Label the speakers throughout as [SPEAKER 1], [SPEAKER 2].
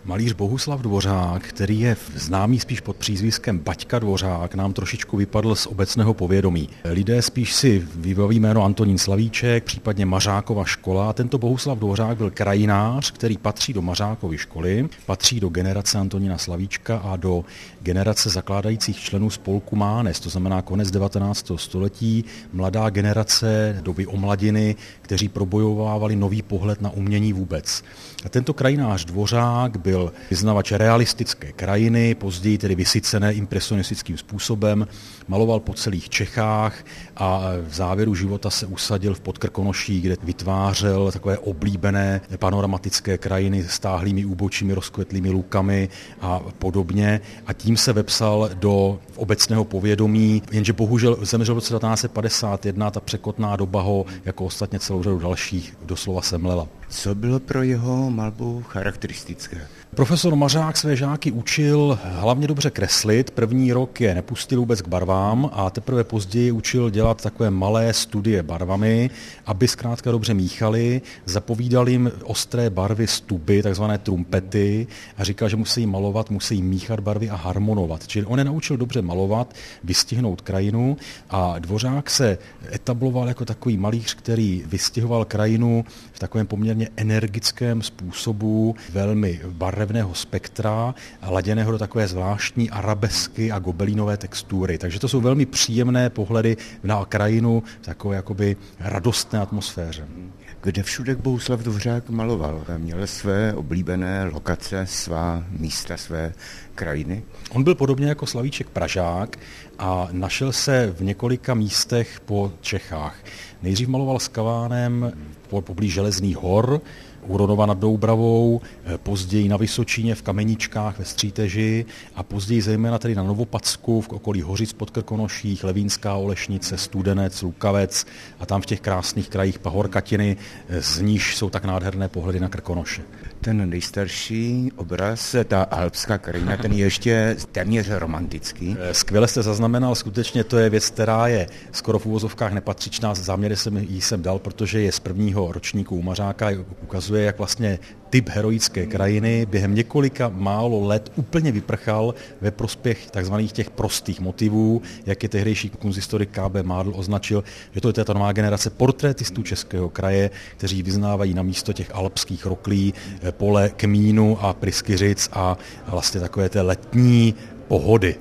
[SPEAKER 1] Malíř Bohuslav Dvořák, který je známý spíš pod přízviskem Baťka Dvořák, nám trošičku vypadl z obecného povědomí. Lidé spíš si vybaví jméno Antonín Slavíček, případně Mařákova škola. Tento Bohuslav Dvořák byl krajinář, který patří do Mařákovy školy, patří do generace Antonína Slavíčka a do generace zakládajících členů spolku Mánes, to znamená konec 19. století, mladá generace doby omladiny, kteří probojovávali nový pohled na umění vůbec. A tento krajinář Dvořák byl vyznavač realistické krajiny, později tedy vysycené impresionistickým způsobem, maloval po celých Čechách a v závěru života se usadil v Podkrkonoší, kde vytvářel takové oblíbené panoramatické krajiny s táhlými úbočími, rozkvetlými lukami a podobně. A tím se vepsal do obecného povědomí, jenže bohužel zemřel v roce 1951, ta překotná doba ho jako ostatně celou řadu dalších doslova semlela.
[SPEAKER 2] Co bylo pro jeho malbu charakteristické?
[SPEAKER 1] Profesor Mařák své žáky učil hlavně dobře kreslit, první rok je nepustil vůbec k barvám a teprve později učil dělat takové malé studie barvami, aby zkrátka dobře míchali, zapovídal jim ostré barvy z tuby, takzvané trumpety a říkal, že musí malovat, musí míchat barvy a harmonovat. Čili on je naučil dobře malovat, vystihnout krajinu a Dvořák se etabloval jako takový malíř, který vystihoval krajinu v takovém poměrně energickém způsobu, velmi barevného spektra a laděného do takové zvláštní arabesky a gobelínové textury. Takže to jsou velmi příjemné pohledy na krajinu v takové jakoby radostné atmosféře.
[SPEAKER 2] Kde všude Bohuslav Dvořák maloval? Měl své oblíbené lokace, svá místa, své krajiny?
[SPEAKER 1] On byl podobně jako Slavíček Pražák a našel se v několika místech po Čechách. Nejdřív maloval s Kavánem poblíž Železných hor, u Ronova nad Doubravou, později na Vysočíně v Kameničkách ve Stříteži a později zejména tedy na Novopacku v okolí Hořic pod Krkonoších, Levínská Olešnice, Studenec, Lukavec a tam v těch krásných krajích Pahorkatiny, z níž jsou tak nádherné pohledy na Krkonoše.
[SPEAKER 2] Ten nejstarší obraz, ta alpská krajina, ten je ještě téměř romantický.
[SPEAKER 1] Skvěle jste zaznamenal, skutečně to je věc, která je skoro v uvozovkách nepatřičná, záměry jsem dal, protože je z prvního ročníku u Mařáka, ukazuje, jak vlastně typ heroické krajiny během několika málo let úplně vyprchal ve prospěch takzvaných těch prostých motivů, jak je tehdejší kunsthistorik K.B. Mádl označil, že to je ta nová generace portrétistů českého kraje, kteří vyznávají na místo těch alpských roklí pole kmínu a pryskyřic a vlastně takové té letní pohody.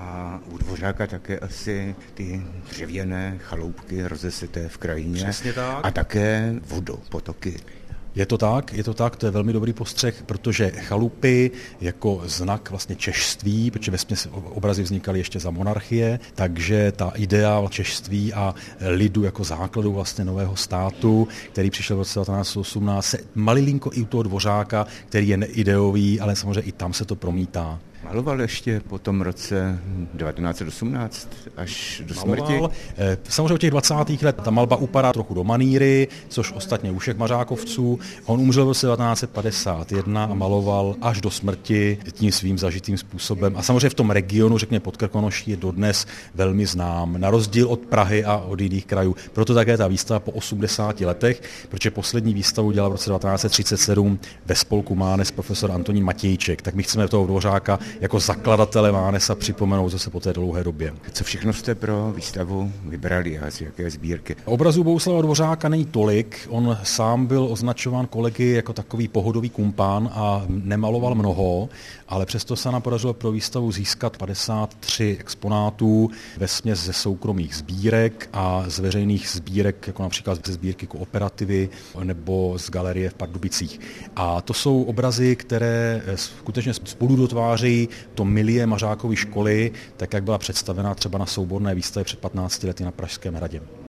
[SPEAKER 2] U Dvořáka také asi ty dřevěné chaloupky rozeseté v krajině.
[SPEAKER 1] Přesně tak.
[SPEAKER 2] A také potoky.
[SPEAKER 1] Je to tak, to je velmi dobrý postřeh, protože chalupy jako znak vlastně češství, protože vesměs obrazy vznikaly ještě za monarchie, takže ta idea češství a lidu jako základu vlastně nového státu, který přišel v roce 1918, se malilinko i u toho Dvořáka, který je neideový, ale samozřejmě i tam se to promítá.
[SPEAKER 2] Maloval ještě po tom roce 1918 až do smrti?
[SPEAKER 1] Samozřejmě od těch 20. let ta malba upadá trochu do maníry, což ostatně u všech Mařákovců. On umřel v roce 1951 a maloval až do smrti tím svým zažitým způsobem. A samozřejmě v tom regionu, řekněme Podkrkonoší, je dodnes velmi znám, na rozdíl od Prahy a od jiných krajů. Proto také ta výstava po 80 letech, protože poslední výstavu dělal v roce 1937 ve spolku Mánes profesor Antonín Matějček. Tak my chceme toho Dvořáka jako zakladatele Mánesa připomenout zase po té dlouhé době.
[SPEAKER 2] Co všechno jste pro výstavu vybrali a z jaké sbírky?
[SPEAKER 1] Obrazů Bohuslava Dvořáka není tolik, on sám byl označován kolegy jako takový pohodový kumpán a nemaloval mnoho, ale přesto se nám podařilo pro výstavu získat 53 exponátů vesměs ze soukromých sbírek a z veřejných sbírek, jako například ze sbírky Kooperativy nebo z galerie v Pardubicích. A to jsou obrazy, které skutečně spolu dotvářejí to milie Mařákovy školy, tak jak byla představena třeba na souborné výstavě před 15 lety na Pražském hradě.